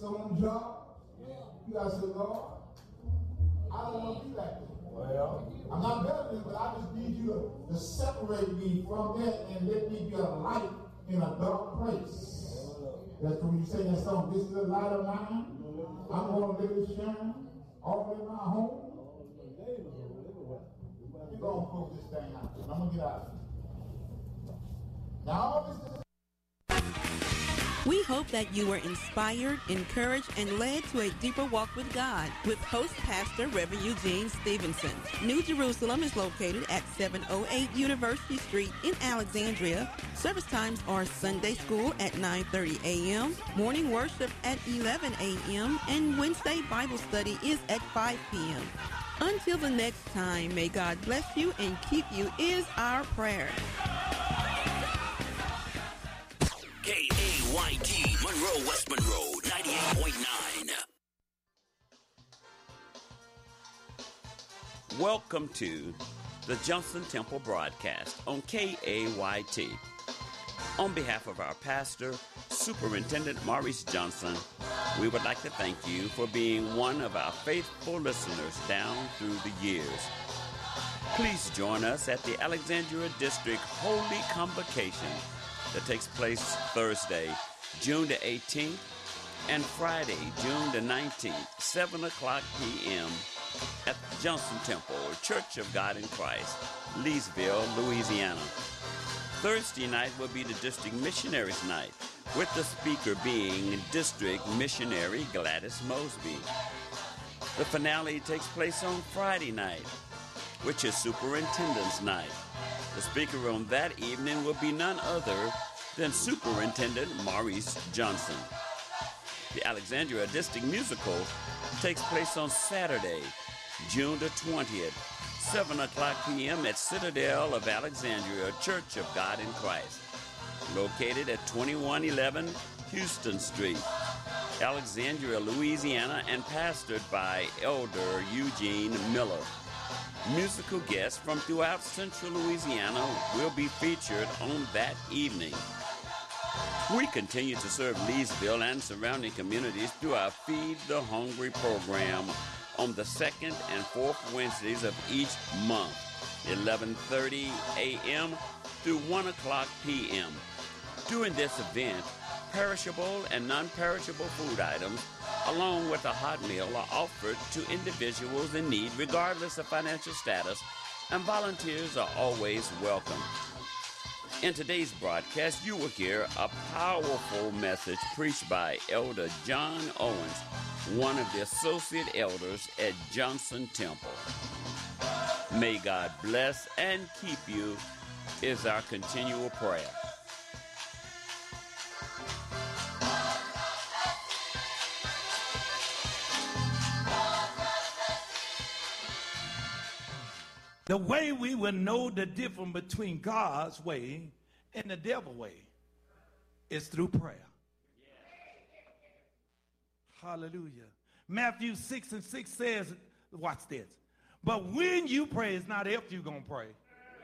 Some of them jobs, you got to say, Lord, I don't want to be like that. Well, I'm not better than you, but I just need you to separate me from that and let me be a light in a dark place. That's when you say that song, this is the light of mine. I'm going to let it shine all in my home. We're going to close this thing out. I'm going to get out of here. Now, all this is... We hope that you were inspired, encouraged, and led to a deeper walk with God with host pastor Reverend Eugene Stevenson. New Jerusalem is located at 708 University Street in Alexandria. Service times are Sunday school at 9:30 a.m., morning worship at 11 a.m., and Wednesday Bible study is at 5 p.m. Until the next time, may God bless you and keep you is our prayer. KAYT, Monroe, West Monroe, 98.9. Welcome to the Johnson Temple broadcast on KAYT. On behalf of our pastor, Superintendent Maurice Johnson, we would like to thank you for being one of our faithful listeners down through the years. Please join us at the Alexandria District Holy Convocation that takes place Thursday, June the 18th, and Friday, June the 19th, 7 o'clock p.m. at the Johnson Temple, Church of God in Christ, Leesville, Louisiana. Thursday night will be the District Missionaries Night, with the speaker being District Missionary Gladys Mosby. The finale takes place on Friday night, which is Superintendent's Night. The speaker on that evening will be none other than Superintendent Maurice Johnson. The Alexandria District Musical takes place on Saturday, June the 20th, 7 o'clock p.m. at Citadel of Alexandria, Church of God in Christ, located at 2111 Houston Street, Alexandria, Louisiana, and pastored by Elder Eugene Miller. Musical guests from throughout central Louisiana will be featured on that evening. We continue to serve Leesville and surrounding communities through our Feed the Hungry program on the second and fourth Wednesdays of each month, 11:30 a.m. through 1 o'clock p.m. During this event, perishable and non-perishable food items along with a hot meal are offered to individuals in need regardless of financial status, and volunteers are always welcome. In today's broadcast, you will hear a powerful message preached by Elder John Owens, one of the associate elders at Johnson Temple. May God bless and keep you is our continual prayer. The way we will know the difference between God's way and the devil's way is through prayer. Hallelujah. Matthew 6:6 says, watch this. But when you pray, it's not if you're going to pray.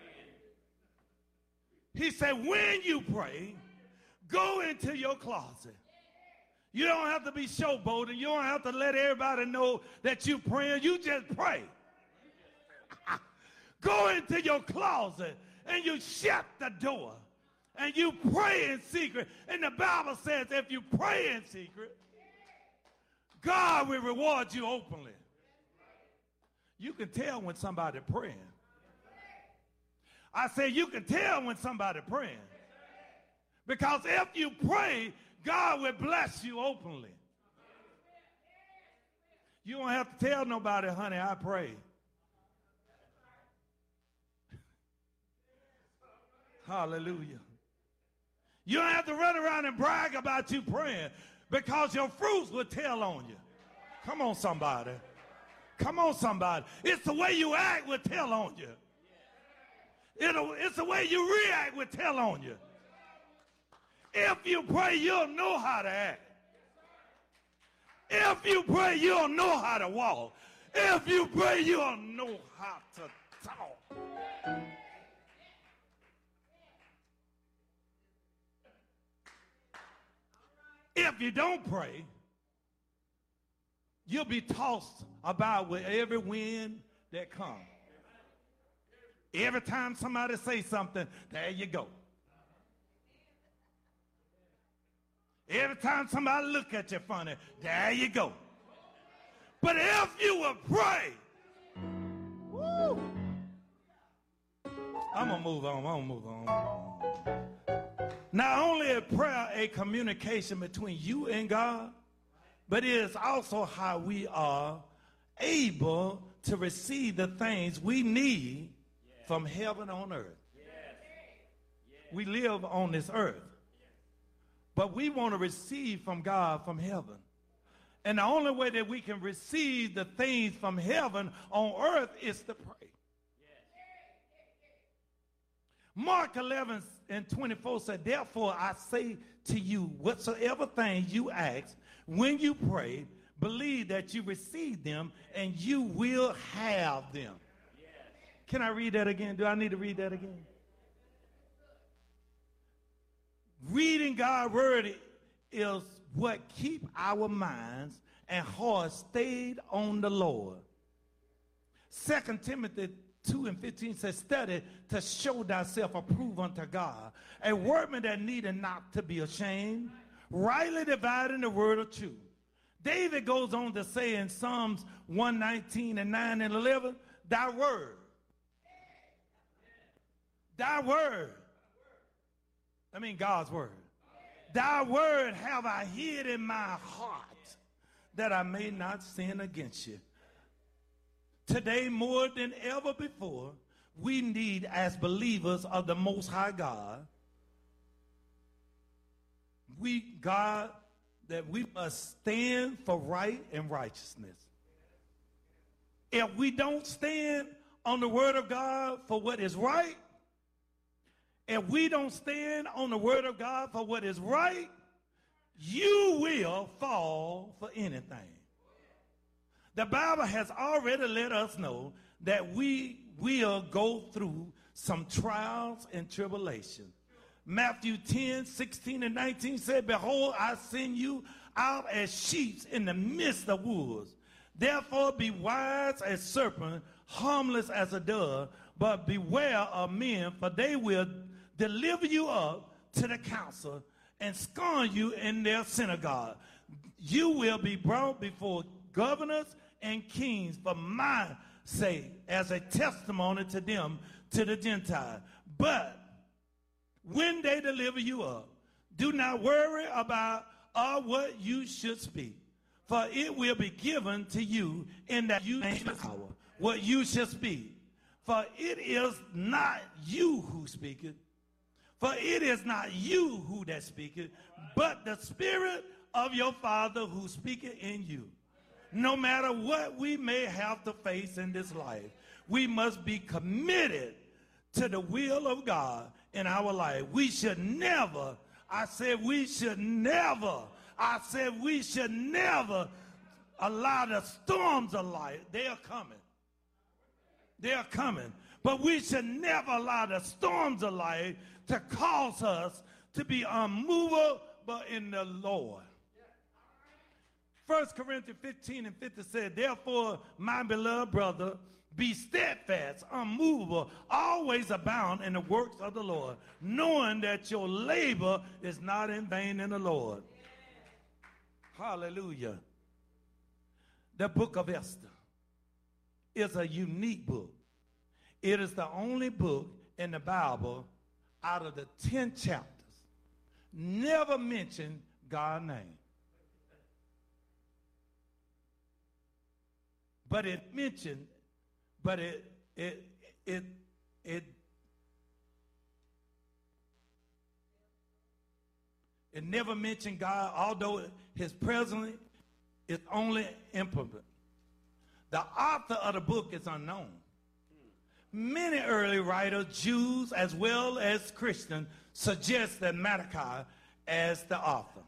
He said, when you pray, go into your closet. You don't have to be showboating. You don't have to let everybody know that you're praying. You just pray. Go into your closet and you shut the door and you pray in secret. And the Bible says if you pray in secret, God will reward you openly. You can tell when somebody praying. I say you can tell when somebody praying. Because if you pray, God will bless you openly. You don't have to tell nobody, honey, I pray. Hallelujah. You don't have to run around and brag about you praying, because your fruits will tell on you. Come on, somebody. Come on, somebody. It's the way you act will tell on you. It's the way you react will tell on you. If you pray, you'll know how to act. If you pray, you'll know how to walk. If you pray, you'll know how to talk. If you don't pray, you'll be tossed about with every wind that comes. Every time somebody says something, there you go. Every time somebody look at you funny, there you go. But if you will pray, woo, I'm going to move on. Not only is prayer a communication between you and God, but it is also how we are able to receive the things we need from heaven on earth. We live on this earth, but we want to receive from God from heaven. And the only way that we can receive the things from heaven on earth is to pray. Mark 11:24 said, therefore I say to you, whatsoever things you ask, when you pray, believe that you receive them and you will have them. Can I read that again? Do I need to read that again? Reading God's word is what keep our minds and hearts stayed on the Lord. 2 Timothy 2:15 says, study to show thyself approved unto God, a workman that needeth not to be ashamed, rightly dividing the word of truth. David goes on to say in Psalms 119 and 9 and 11, thy word, I mean God's word. Thy word have I hid in my heart, that I may not sin against you. Today, more than ever before, we need, as believers of the Most High God, that we must stand for right and righteousness. If we don't stand on the word of God for what is right, if we don't stand on the word of God for what is right, you will fall for anything. The Bible has already let us know that we will go through some trials and tribulations. Matthew 10:16 and 19 said, behold, I send you out as sheep in the midst of wolves. Therefore be wise as serpent, harmless as a dove, but beware of men, for they will deliver you up to the council and scorn you in their synagogue. You will be brought before governors and kings for my sake, as a testimony to them, to the Gentiles. But when they deliver you up, do not worry about what you should speak, for it will be given to you in that hour what you should speak. For it is not you who speaketh, for it is not you who that speaketh, but the Spirit of your Father who speaketh in you. No matter what we may have to face in this life, we must be committed to the will of God in our life. We should never, we should never allow the storms of life. They are coming. But we should never allow the storms of life to cause us to be unmovable in the Lord. 1 Corinthians 15:50 said, therefore, my beloved brother, be steadfast, unmovable, always abound in the works of the Lord, knowing that your labor is not in vain in the Lord. Hallelujah. The book of Esther is a unique book. It is the only book in the Bible out of the 10 chapters never mention God's name. But it mentioned, it never mentioned God, although his presence is only implement. The author of the book is unknown. Many early writers, Jews as well as Christians, suggest that Malachi as the author.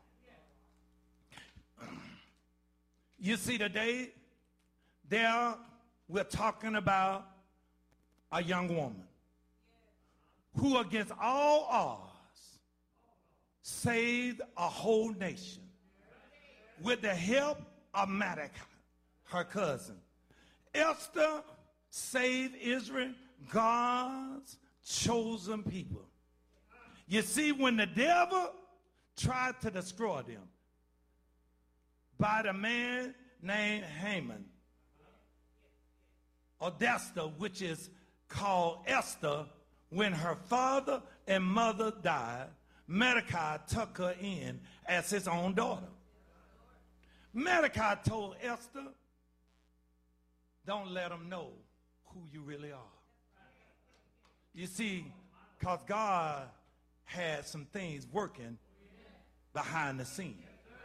You see, today, we're talking about a young woman who, against all odds, saved a whole nation with the help of Malachi. her cousin. Esther saved Israel, God's chosen people. You see, when the devil tried to destroy them by the man named Haman, or Esther, which is called Esther, when her father and mother died, Mordecai took her in as his own daughter. Mordecai told Esther, don't let them know who you really are. You see, because God had some things working behind the scenes.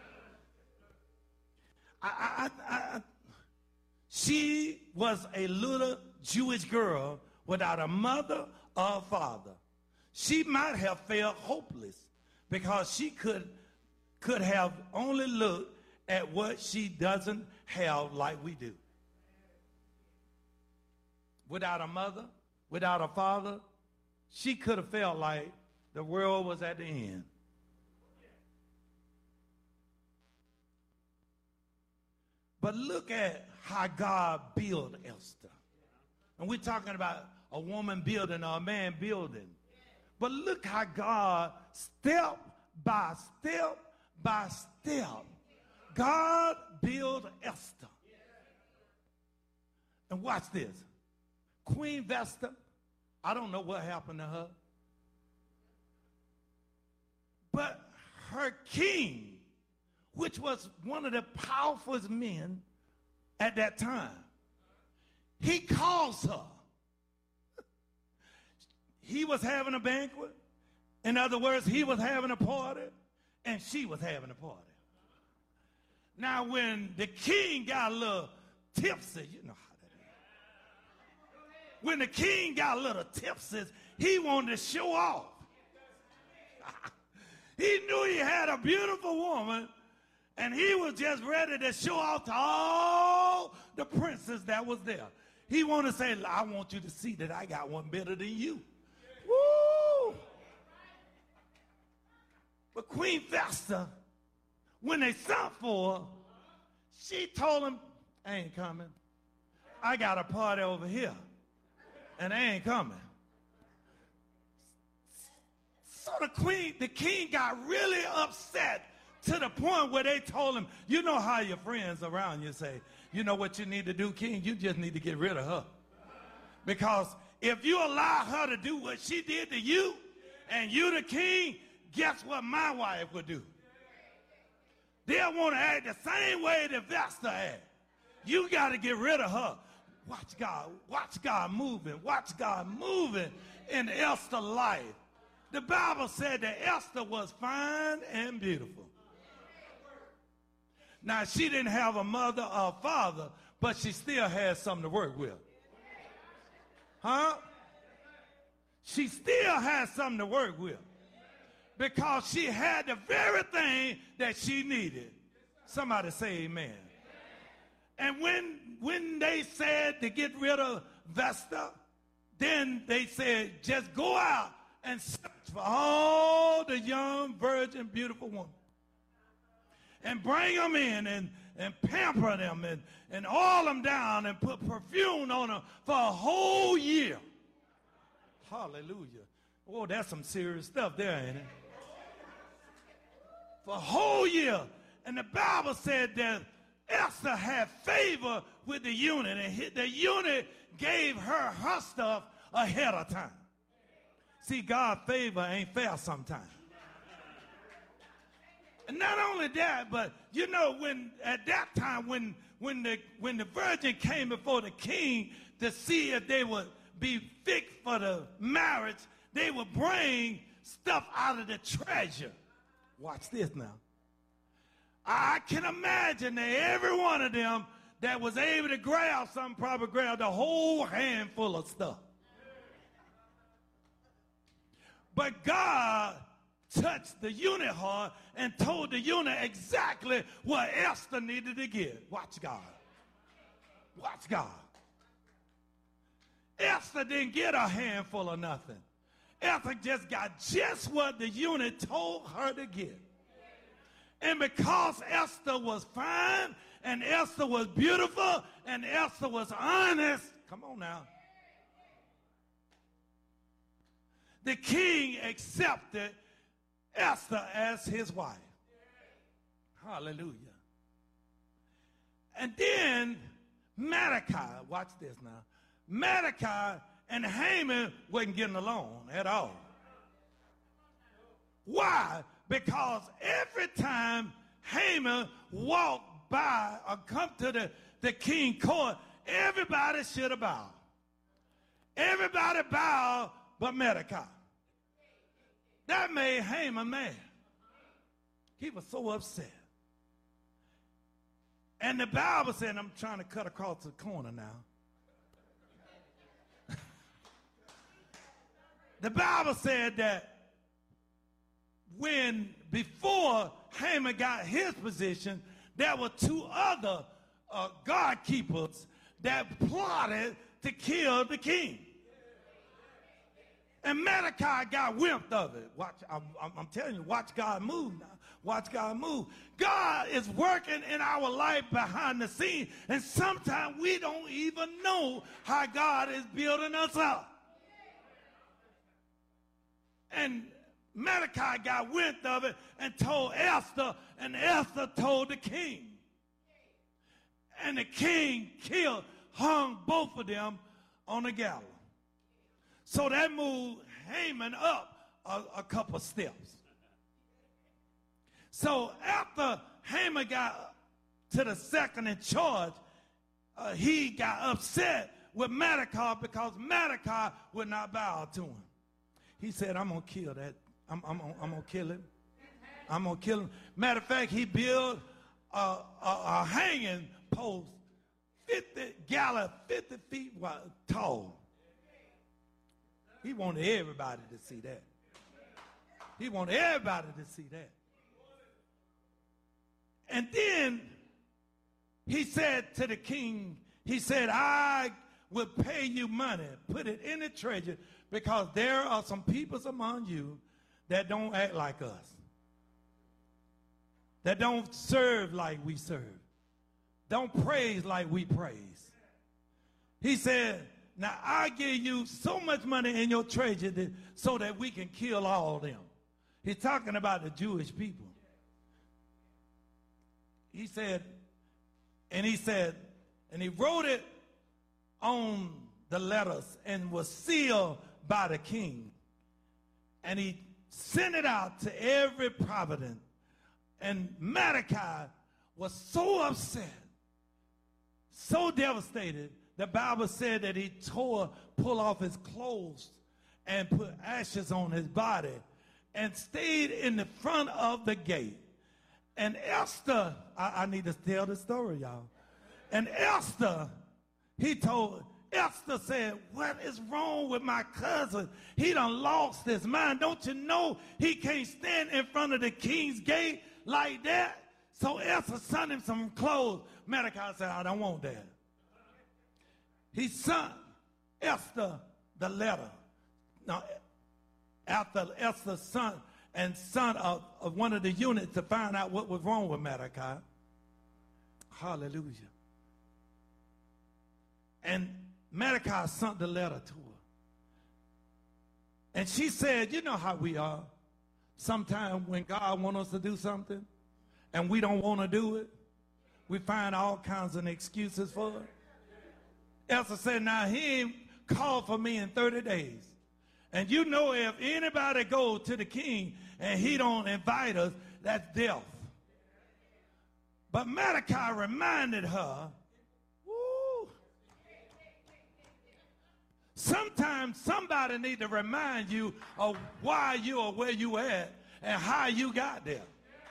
She was a little Jewish girl without a mother or a father. She might have felt hopeless because she could have only looked at what she doesn't have like we do. Without a mother, without a father, she could have felt like the world was at the end. But look at how God built Esther. And we're talking about a woman building or a man building. But look how God, step by step by step, God built Esther. And watch this. Queen Vesta, I don't know what happened to her. But her king, which was one of the powerful men at that time, he calls her. He was having a banquet. In other words, he was having a party, and she was having a party. Now, when the king got a little tipsy, you know how that is. When the king got a little tipsy, he wanted to show off. He knew he had a beautiful woman, and he was just ready to show off to all the princes that was there. He wanted to say, I want you to see that I got one better than you. Woo! But Queen Vesta, when they sent for her, she told him, I ain't coming. I got a party over here, and I ain't coming. So the king got really upset to the point where they told him, you know how your friends around you say, you know what you need to do, king? You just need to get rid of her. Because if you allow her to do what she did to you, and you the king, guess what my wife would do? They'll want to act the same way that Vesta had. You got to get rid of her. Watch God moving. Watch God moving in Esther's life. The Bible said that Esther was fine and beautiful. Now, she didn't have a mother or a father, but she still had something to work with. Huh? She still had something to work with. Because she had the very thing that she needed. Somebody say amen. And when they said to get rid of Vesta, then they said, just go out and search for all the young, virgin, beautiful women. And bring them in and pamper them and oil them down and put perfume on them for a whole year. Hallelujah. Oh, that's some serious stuff there, ain't it? For a whole year. And the Bible said that Esther had favor with the eunuch, and the eunuch gave her stuff ahead of time. See, God's favor ain't fair sometimes. And not only that, but you know, when at that time when the virgin came before the king to see if they would be fit for the marriage, they would bring stuff out of the treasure. Watch this now. I can imagine that every one of them that was able to grab something probably grabbed a whole handful of stuff. But God touched the eunuch heart and told the eunuch exactly what Esther needed to get. Watch God. Watch God. Esther didn't get a handful of nothing. Esther just got just what the eunuch told her to get. And because Esther was fine and Esther was beautiful, and Esther was honest. Come on now. The king accepted Esther as his wife. Hallelujah. And then Mordecai, watch this now. Mordecai and Haman wasn't getting along at all. Why? Because every time Haman walked by or come to the king court, everybody should have bowed. Everybody bowed but Mordecai. That made Haman mad. He was so upset. And the Bible said, I'm trying to cut across the corner now. The Bible said that before Haman got his position, there were two other guard keepers that plotted to kill the king. And Mordecai got wimped of it. Watch, I'm telling you, watch God move now. Watch God move. God is working in our life behind the scene, and sometimes we don't even know how God is building us up. And Mordecai got wind of it and told Esther, and Esther told the king. And the king hung both of them on the gallows. So that moved Haman up a couple steps. So after Haman got to the second in charge, he got upset with Mordecai because Mordecai would not bow to him. He said, I'm going to kill that. I'm going to kill him. I'm going to kill him. Matter of fact, he built a hanging post 50 feet tall. He wanted everybody to see that. He wanted everybody to see that. And then he said to the king, he said, I will pay you money, put it in the treasury, because there are some peoples among you that don't act like us, that don't serve like we serve, don't praise like we praise. He said, now I give you so much money in your treasury so that we can kill all of them. He's talking about the Jewish people. He said, and he wrote it on the letters and was sealed by the king. And he sent it out to every providence. And Mordecai was so upset, so devastated. The Bible said that he pulled off his clothes and put ashes on his body and stayed in the front of the gate. And Esther, I need to tell the story, y'all. And Esther said, what is wrong with my cousin? He done lost his mind. Don't you know he can't stand in front of the king's gate like that? So Esther sent him some clothes. Mordecai said, I don't want that. He sent Esther the letter. Now, after Esther's son of one of the eunuchs to find out what was wrong with Mordecai. Hallelujah. And Mordecai sent the letter to her. And she said, you know how we are. Sometimes when God wants us to do something and we don't want to do it, we find all kinds of excuses for it. Esther said, now he ain't called for me in 30 days. And you know if anybody goes to the king and he don't invite us, that's death. But Mordecai reminded her, sometimes somebody need to remind you of why you are where you at and how you got there.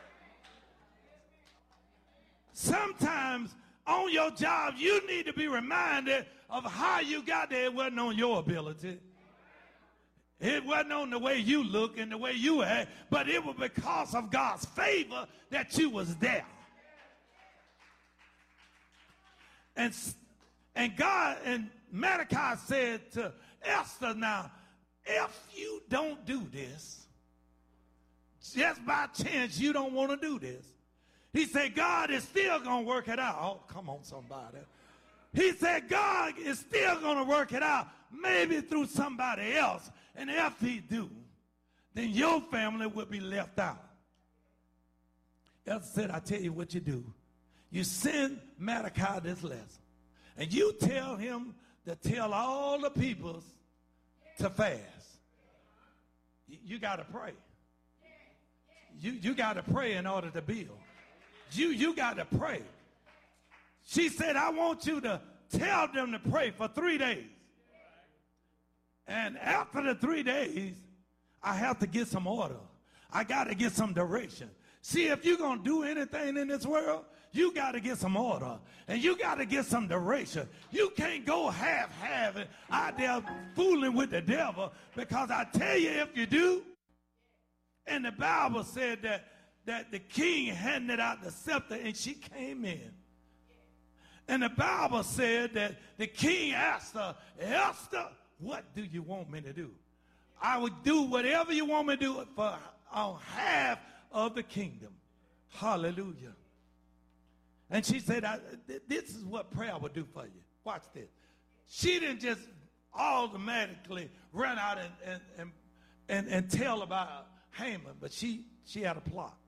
Sometimes on your job, you need to be reminded of how you got there. It wasn't on your ability. It wasn't on the way you look and the way you act, but it was because of God's favor that you was there. And Mordecai said to Esther, now, if you don't do this, just by chance you don't want to do this, He said, God is still going to work it out. Oh, come on, somebody. He said, God is still going to work it out, maybe through somebody else. And if he do, then your family will be left out. Elder said, I tell you what you do. You send Malachi this lesson, and you tell him to tell all the peoples to fast. You got to pray. You got to pray in order to build. You got to pray. She said, I want you to tell them to pray for 3 days. And after the 3 days, I have to get some order. I got to get some direction. See, if you're going to do anything in this world, you got to get some order. And you got to get some direction. You can't go half-halving out there fooling with the devil, because I tell you, if you do, and the Bible said that the king handed out the scepter and she came in. And the Bible said that the king asked her, Esther, what do you want me to do? I would do whatever you want me to do for on half of the kingdom. Hallelujah. And she said, this is what prayer would do for you. Watch this. She didn't just automatically run out and tell about Haman, but she had a plot.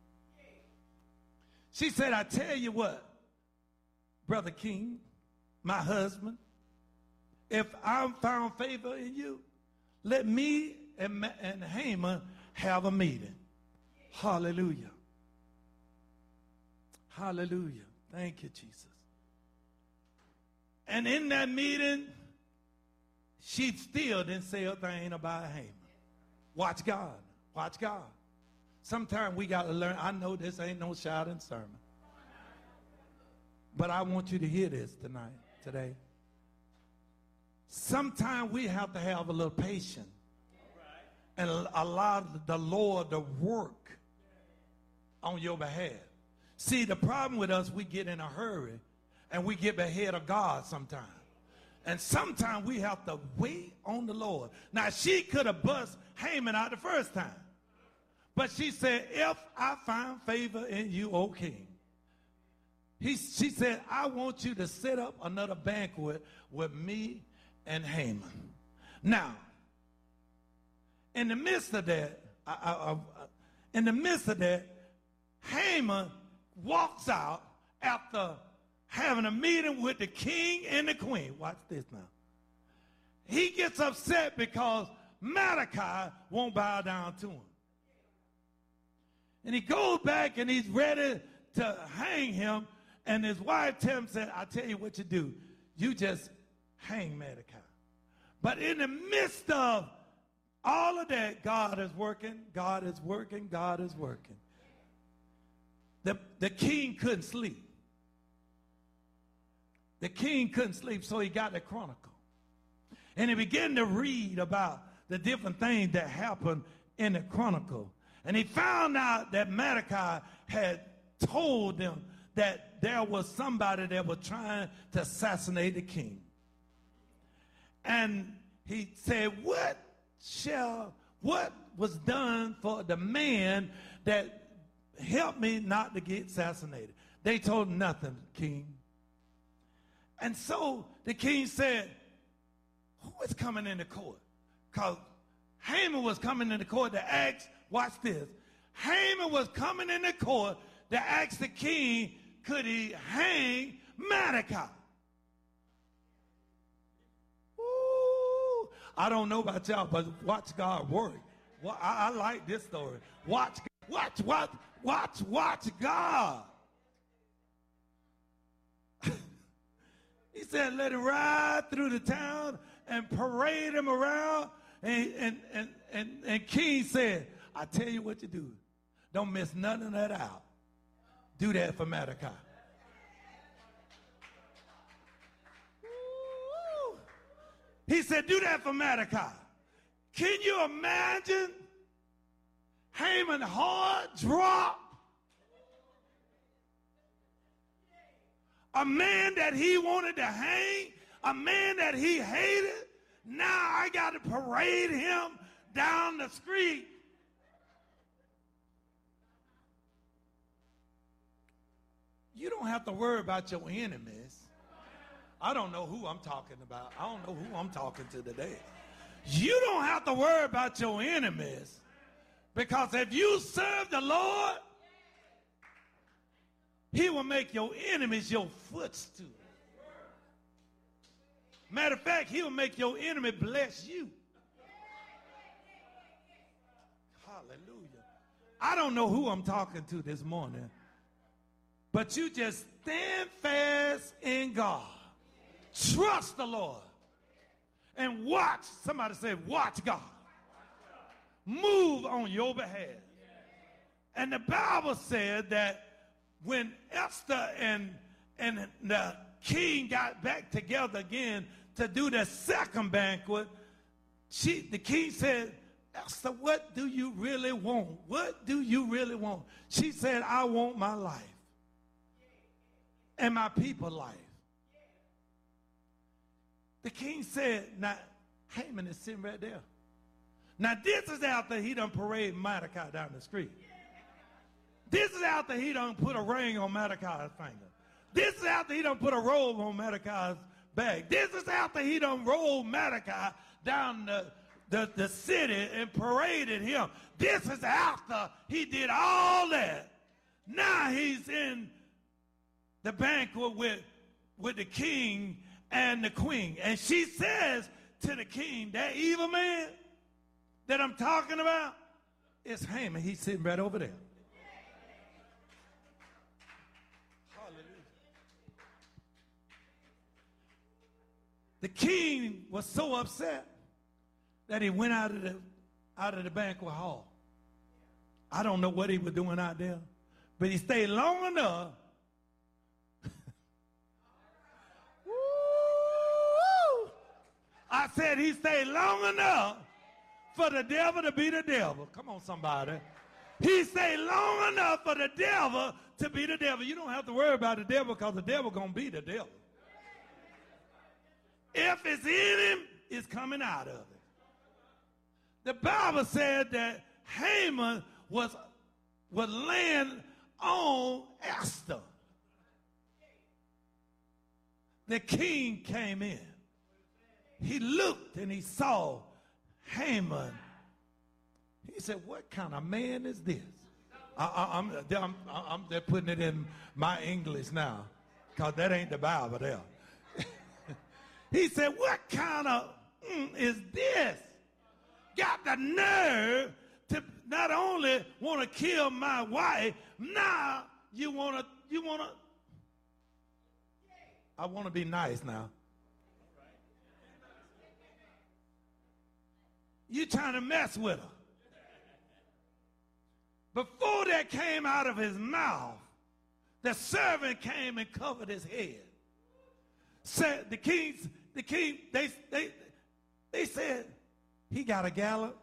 She said, I tell you what, Brother King, my husband, if I'm found favor in you, let me and Haman have a meeting. Hallelujah. Hallelujah. Thank you, Jesus. And in that meeting, she still didn't say a thing about Haman. Watch God. Watch God. Sometimes we got to learn. I know this ain't no shouting sermon, but I want you to hear this today. Sometimes we have to have a little patience and allow the Lord to work on your behalf. See, the problem with us, we get in a hurry and we get ahead of God sometimes. And sometimes we have to wait on the Lord. Now, she could have bust Haman out the first time. But she said, if I find favor in you, O king. She said, I want you to set up another banquet with me and Haman. Now, in the midst of that, Haman walks out after having a meeting with the king and the queen. Watch this now. He gets upset because Mordecai won't bow down to him. And he goes back and he's ready to hang him. And his wife tells him, said, I tell you what you do. You just hang Mordecai. But in the midst of all of that, God is working, God is working, God is working. The king couldn't sleep. The king couldn't sleep, so he got the Chronicle. And he began to read about the different things that happened in the Chronicle. And he found out that Mordecai had told them that there was somebody that was trying to assassinate the king. And he said, what was done for the man that helped me not to get assassinated? They told him nothing, king. And so the king said, who is coming into court? Because Haman was coming into court to ask, watch this. Haman was coming into court to ask the king, could he hang Mordecai? Ooh, I don't know about y'all, but watch God work. Well, I like this story. Watch God. He said, let him ride through the town and parade him around. And King said, I tell you what to do. Don't miss none of that out. Do that for Mordecai. Ooh. He said, do that for Mordecai. Can you imagine Haman's heart drop? A man that he wanted to hang, a man that he hated, now I got to parade him down the street. You don't have to worry about your enemies. I don't know who I'm talking about. I don't know who I'm talking to today. You don't have to worry about your enemies, because if you serve the Lord, he will make your enemies your footstool. Matter of fact, he will make your enemy bless you. Hallelujah. I don't know who I'm talking to this morning, but you just stand fast in God. Trust the Lord. And watch. Somebody say, watch God. Move on your behalf. And the Bible said that when Esther and the king got back together again to do the second banquet, the king said, Esther, what do you really want? What do you really want? She said, I want my life and my people's life. The king said, now, Haman is sitting right there. Now, this is after he done parade Mordecai down the street. This is after he done put a ring on Mordecai's finger. This is after he done put a robe on Mordecai's back. This is after he done rolled Mordecai down the city and paraded him. This is after he did all that. Now he's in the banquet with the king and the queen. And she says to the king, that evil man that I'm talking about is Haman. He's sitting right over there. Hallelujah. The king was so upset that he went out of the banquet hall. I don't know what he was doing out there, but he stayed long enough. I said he stayed long enough for the devil to be the devil. Come on, somebody. He stayed long enough for the devil to be the devil. You don't have to worry about the devil, because the devil going to be the devil. If it's in him, it's coming out of it. The Bible said that Haman was laying on Esther. The king came in. He looked and he saw Haman. He said, what kind of man is this? They're putting it in my English now, because that ain't the Bible there. He said, what kind of is this? Got the nerve to not only want to kill my wife, now you want to, I want to be nice now. You trying to mess with her. Before that came out of his mouth, the servant came and covered his head. Said the king, they said, he got a gallop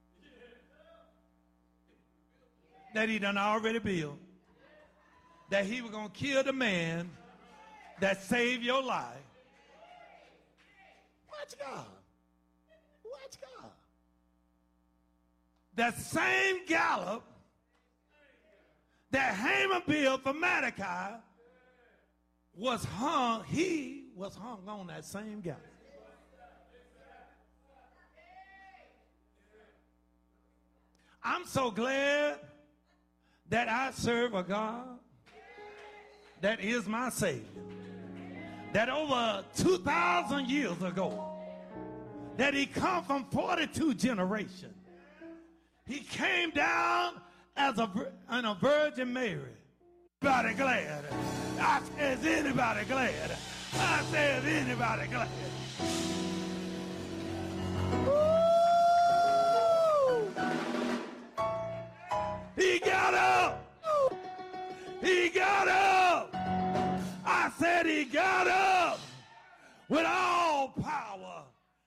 that he done already built, that he was going to kill the man that saved your life. Watch God. Watch God. That same gallop that Haman built for Mordecai he was hung on that same gallop. I'm so glad that I serve a God that is my Savior. That over 2,000 years ago, that he come from 42 generations. He came down as a Virgin Mary. Anybody glad? I said, is anybody glad? I said, is anybody glad? Woo! He got up. He got up. I said he got up with all power.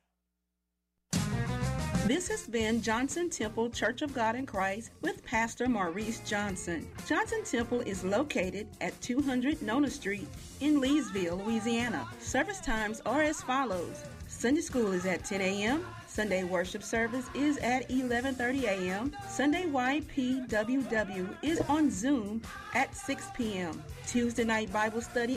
This has been Johnson Temple Church of God in Christ with Pastor Maurice Johnson. Johnson Temple is located at 200 Nona Street in Leesville, Louisiana. Service times are as follows. Sunday school is at 10 a.m., Sunday worship service is at 11:30 a.m. Sunday YPWW is on Zoom at 6 p.m. Tuesday night Bible study